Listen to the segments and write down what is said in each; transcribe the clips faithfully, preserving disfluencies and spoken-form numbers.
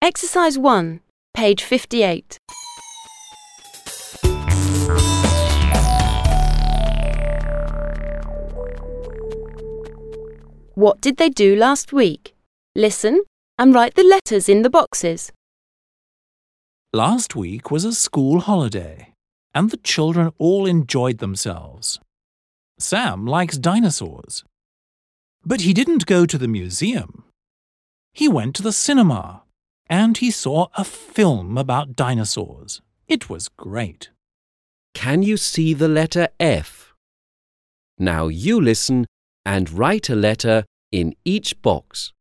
Exercise one, page fifty-eight. What did they do last week? Listen and write the letters in the boxes. Last week was a school holiday, and the children all enjoyed themselves. Sam likes dinosaurs. But he didn't go to the museum. He went to the cinema, and he saw a film about dinosaurs. It was great. Can you see the letter F? Now you listen and write a letter in each box.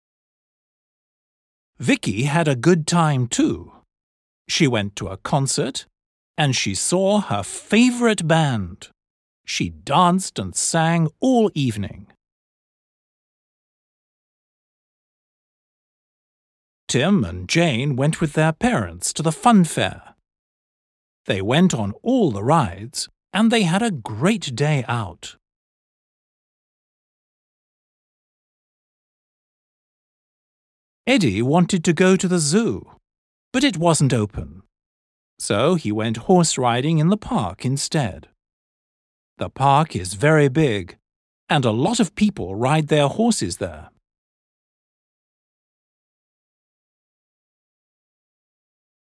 Vicky had a good time too. She went to a concert and she saw her favourite band. She danced and sang all evening. Tim and Jane went with their parents to the fun fair. They went on all the rides and they had a great day out. Eddie wanted to go to the zoo, but it wasn't open. So he went horse riding in the park instead. The park is very big, and a lot of people ride their horses there.